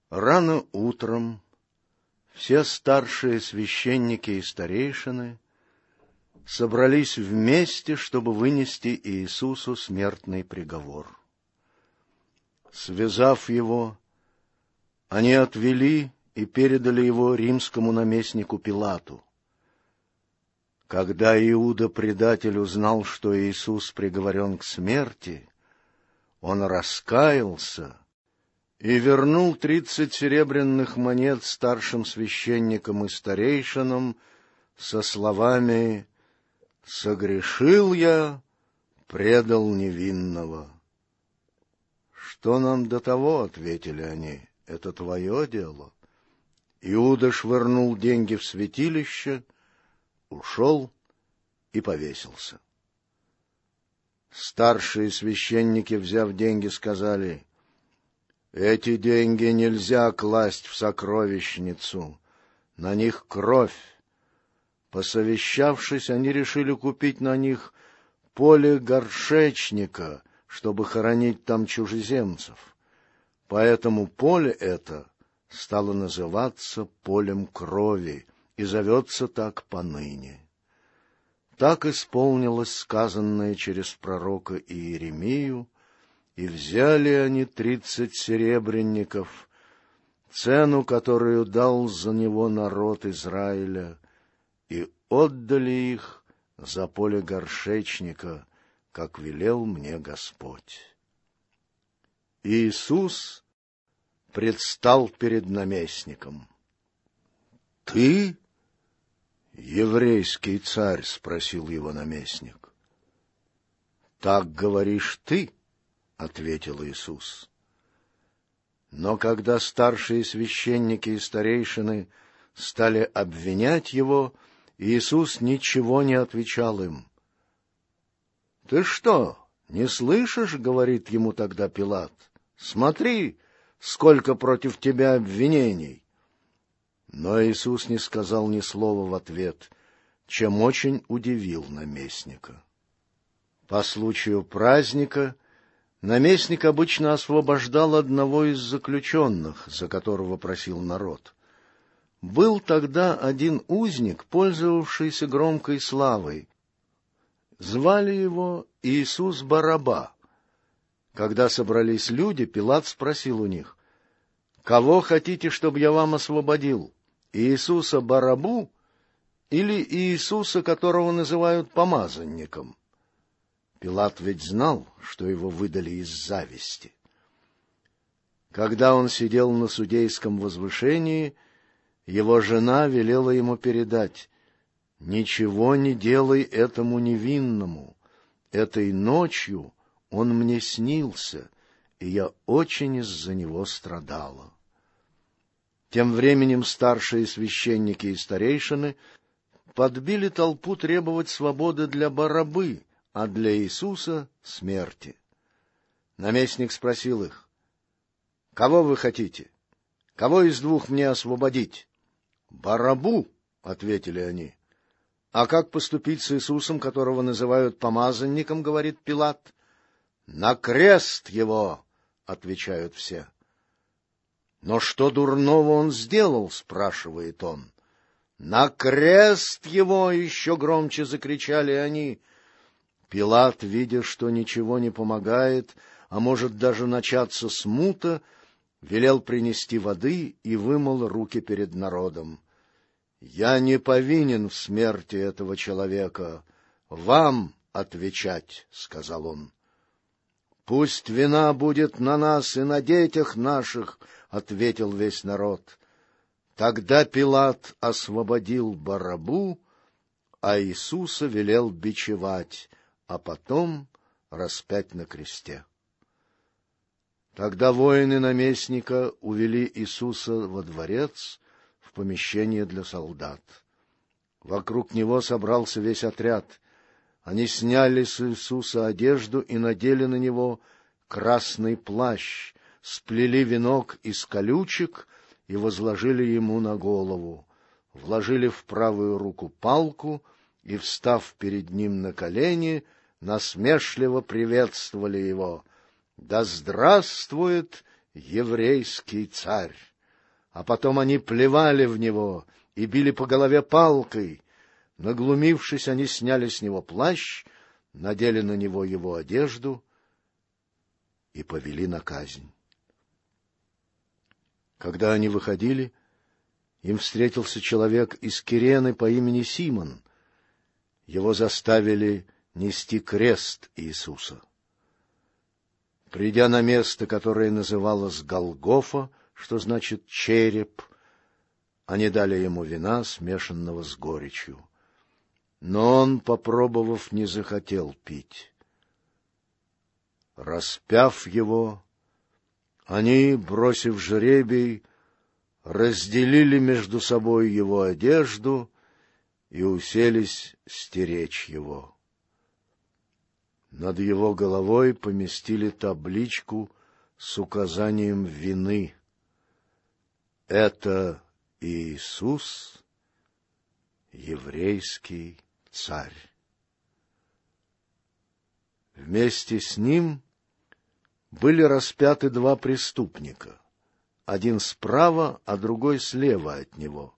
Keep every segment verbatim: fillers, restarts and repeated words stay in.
Рано утром все старшие священники и старейшины собрались вместе, чтобы вынести Иисусу смертный приговор. Связав его, они отвели и передали его римскому наместнику Пилату. Когда Иуда, предатель, узнал, что Иисус приговорен к смерти, он раскаялся и вернул тридцать серебряных монет старшим священникам и старейшинам со словами: «Согрешил я, предал невинного». «Что нам до того?» — ответили они. «Это твое дело». Иуда швырнул деньги в святилище, ушел и повесился. Старшие священники, взяв деньги, сказали: «Эти деньги нельзя класть в сокровищницу, на них кровь». Посовещавшись, они решили купить на них поле горшечника, чтобы хоронить там чужеземцев. Поэтому поле это стало называться полем крови и зовется так поныне. Так исполнилось сказанное через пророка Иеремию, и взяли они тридцать серебряников, цену, которую дал за него народ Израиля, и отдали их за поле горшечника, как велел мне Господь. Иисус предстал перед наместником. — Ты, еврейский царь? — спросил его наместник. — Так говоришь ты, — ответил Иисус. Но когда старшие священники и старейшины стали обвинять его, Иисус ничего не отвечал им. — Ты что, не слышишь, — говорит ему тогда Пилат, — смотри, сколько против тебя обвинений. Но Иисус не сказал ни слова в ответ, чем очень удивил наместника. По случаю праздника наместник обычно освобождал одного из заключенных, за которого просил народ. Был тогда один узник, пользовавшийся громкой славой. Звали его Иисус Бараба. Когда собрались люди, Пилат спросил у них: «Кого хотите, чтобы я вам освободил, Иисуса Барабу или Иисуса, которого называют помазанником?» Пилат ведь знал, что его выдали из зависти. Когда он сидел на судейском возвышении, его жена велела ему передать: «Ничего не делай этому невинному. Этой ночью он мне снился, и я очень из-за него страдала». Тем временем старшие священники и старейшины подбили толпу требовать свободы для Барабы, а для Иисуса — смерти. Наместник спросил их: «Кого вы хотите? Кого из двух мне освободить?» «Барабу», — ответили они. «А как поступить с Иисусом, которого называют помазанником?» — говорит Пилат. «На крест его!» — отвечают все. «Но что дурного он сделал?» — спрашивает он. «На крест его!» — еще громче закричали они. Пилат, видя, что ничего не помогает, а может даже начаться смута, велел принести воды и вымыл руки перед народом. «Я не повинен в смерти этого человека. Вам отвечать», — сказал он. «Пусть вина будет на нас и на детях наших», — ответил весь народ. Тогда Пилат освободил Барабу, а Иисуса велел бичевать, а потом распять на кресте. Тогда воины наместника увели Иисуса во дворец, в помещение для солдат. Вокруг него собрался весь отряд. Они сняли с Иисуса одежду и надели на него красный плащ, сплели венок из колючек и возложили ему на голову, вложили в правую руку палку и, встав перед ним на колени, насмешливо приветствовали его: «Да здравствует еврейский царь!» а потом они плевали в него и били по голове палкой. Наглумившись, они сняли с него плащ, надели на него его одежду и повели на казнь. Когда они выходили, им встретился человек из Кирены по имени Симон. Его заставили нести крест Иисуса. Придя на место, которое называлось Голгофа, что значит череп, они дали ему вина, смешанного с горечью. Но он, попробовав, не захотел пить. Распяв его, они, бросив жребий, разделили между собой его одежду и уселись стеречь его. Над его головой поместили табличку с указанием вины. Это Иисус, еврейский царь. Вместе с ним были распяты два преступника, один справа, а другой слева от него.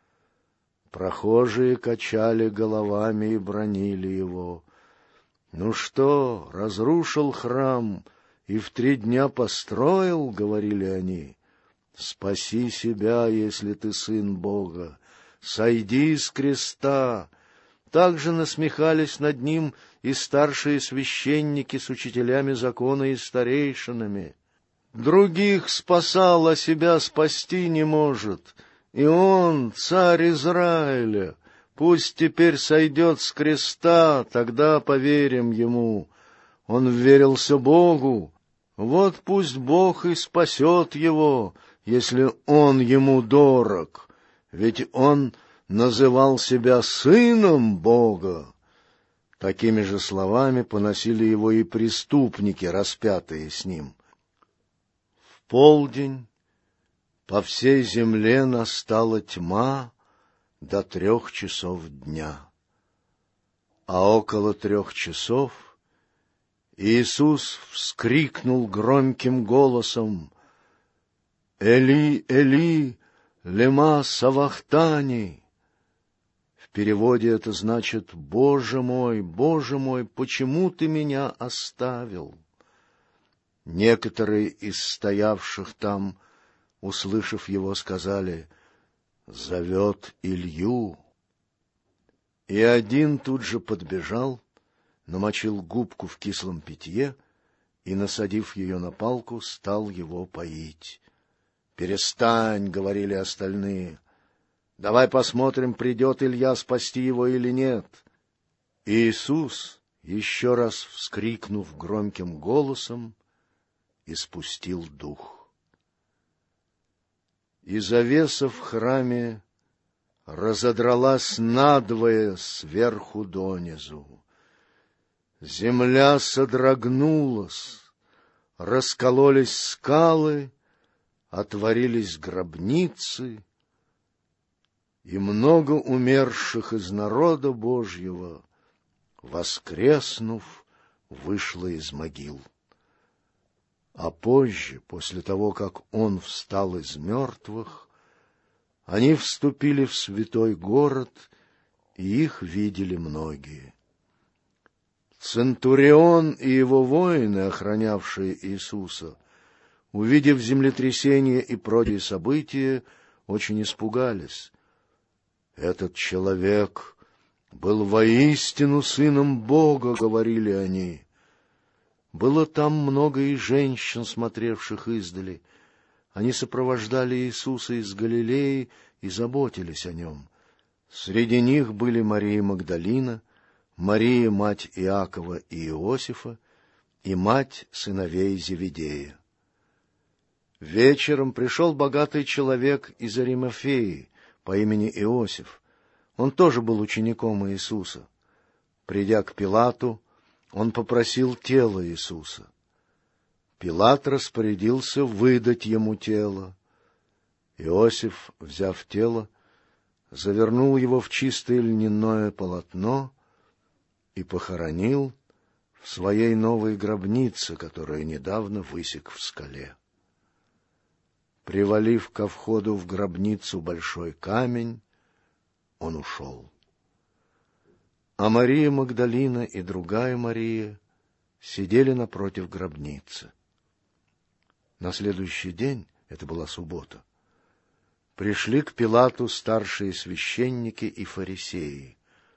Прохожие качали головами и бранили его. «Ну что, разрушил храм и в три дня построил?» — говорили они. «Спаси себя, если ты сын Бога! Сойди с креста!» Также насмехались над ним и старшие священники с учителями закона и старейшинами. Других спасал, а себя спасти не может. И он, царь Израиля, пусть теперь сойдет с креста, тогда поверим ему. Он вверился Богу, вот пусть Бог и спасет его, если он ему дорог, ведь он называл себя сыном Бога. Такими же словами поносили его и преступники, распятые с ним. В полдень по всей земле настала тьма до трех часов дня. А около трех часов Иисус вскрикнул громким голосом: «Эли, Эли, лема савахтани!» В переводе это значит: «Боже мой, Боже мой, почему ты меня оставил?» Некоторые из стоявших там, услышав его, сказали: «Зовет Илью». И один тут же подбежал, намочил губку в кислом питье и, насадив ее на палку, стал его поить. «Перестань», — говорили остальные, — «давай посмотрим, придет Илья спасти его или нет». Иисус, еще раз вскрикнув громким голосом, испустил дух. И завеса в храме разодралась надвое сверху донизу. Земля содрогнулась, раскололись скалы, отворились гробницы, и много умерших из народа Божьего, воскреснув, вышло из могил. А позже, после того, как он встал из мертвых, они вступили в святой город, и их видели многие. Центурион и его воины, охранявшие Иисуса, увидев землетрясение и прочие события, очень испугались. «Этот человек был воистину сыном Бога», — говорили они. Было там много и женщин, смотревших издали. Они сопровождали Иисуса из Галилеи и заботились о нем. Среди них были Мария Магдалина, Мария, мать Иакова и Иосифа, и мать сыновей Зеведея. Вечером пришел богатый человек из Аримафеи по имени Иосиф. Он тоже был учеником Иисуса. Придя к Пилату, он попросил тело Иисуса. Пилат распорядился выдать ему тело. Иосиф, взяв тело, завернул его в чистое льняное полотно и похоронил в своей новой гробнице, которую недавно высек в скале. Привалив ко входу в гробницу большой камень, он ушел. А Мария Магдалина и другая Мария сидели напротив гробницы. На следующий день, это была суббота, пришли к Пилату старшие священники и фарисеи.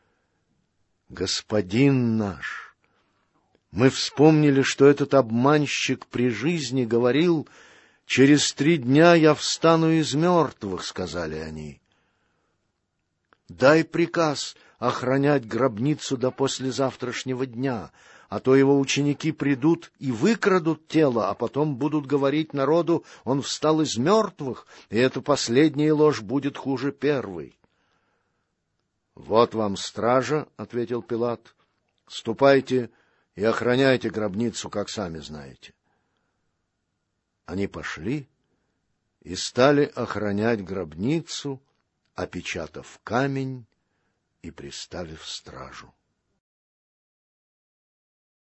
«Господин наш, мы вспомнили, что этот обманщик при жизни говорил: через три дня я встану из мертвых», — сказали они. «Дай приказ охранять гробницу до послезавтрашнего дня, а то его ученики придут и выкрадут тело, а потом будут говорить народу: он встал из мертвых, и эта последняя ложь будет хуже первой». «Вот вам стража», — ответил Пилат, — «ступайте и охраняйте гробницу, как сами знаете». Они пошли и стали охранять гробницу, опечатав камень и приставив стражу.